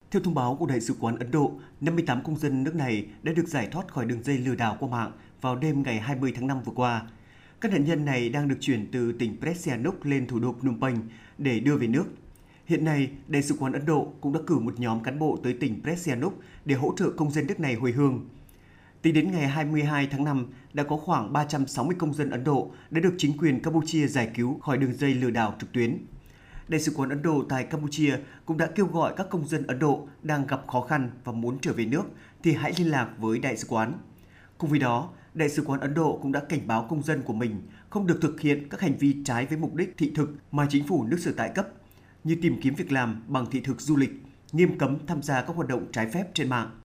Theo thông báo của Đại sứ quán Ấn Độ, 58 công dân nước này đã được giải thoát khỏi đường dây lừa đảo qua mạng vào đêm ngày 20 tháng 5 vừa qua. Các nạn nhân này đang được chuyển từ tỉnh Sihanouk lên thủ đô Phnom Penh để đưa về nước. Hiện nay, Đại sứ quán Ấn Độ cũng đã cử một nhóm cán bộ tới tỉnh Sihanouk để hỗ trợ công dân nước này hồi hương. Tính đến ngày 22 tháng 5, đã có khoảng 360 công dân Ấn Độ đã được chính quyền Campuchia giải cứu khỏi đường dây lừa đảo trực tuyến. Đại sứ quán Ấn Độ tại Campuchia cũng đã kêu gọi các công dân Ấn Độ đang gặp khó khăn và muốn trở về nước thì hãy liên lạc với đại sứ quán. Cùng với đó, Đại sứ quán Ấn Độ cũng đã cảnh báo công dân của mình không được thực hiện các hành vi trái với mục đích thị thực mà chính phủ nước sở tại cấp, như tìm kiếm việc làm bằng thị thực du lịch, nghiêm cấm tham gia các hoạt động trái phép trên mạng.